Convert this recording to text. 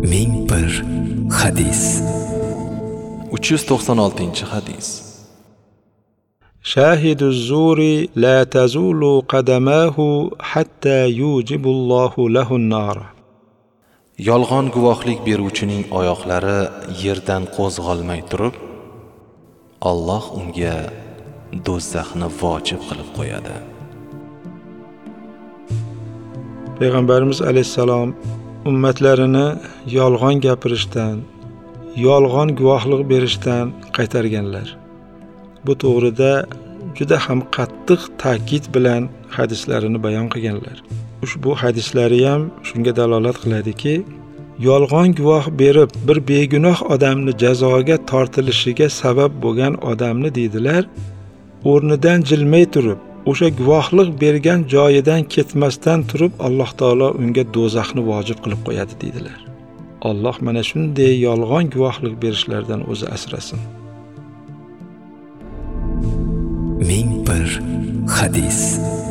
ming bir hadis. 396 hadis. Shahidu zuri la tazulu qadamahu hatta yujibullohu lahu an-nar. Yolg'on guvohlik beruvchining oyoqlari yerdan qo'zg'almay turib, Alloh unga do'zaxni vojib qilib qo'yadi. Payg'ambarimiz alayhisalom ummatlarini yolg'on gapirishdan, yolg'on guvohlik berishdan qaytarganlar. Bu to'g'rida juda ham qattiq ta'kid bilan hadislarini bayon qilganlar. Ushbu hadislari ham shunga dalolat qiladiki, yolg'on guvoh berib bir begunoh odamni jazoga tortilishiga sabab bo'lgan odamni deydilar, o'rnidan jilmay turib, o'sha guvohlik bergan joyidan ketmasdan turib Alloh taolo unga do'zaxni vojib qilib qo'yadi deydilar. Alloh mana shunday yolg'on guvohlik berishlardan o'zi asrasin. Ming bir hadis.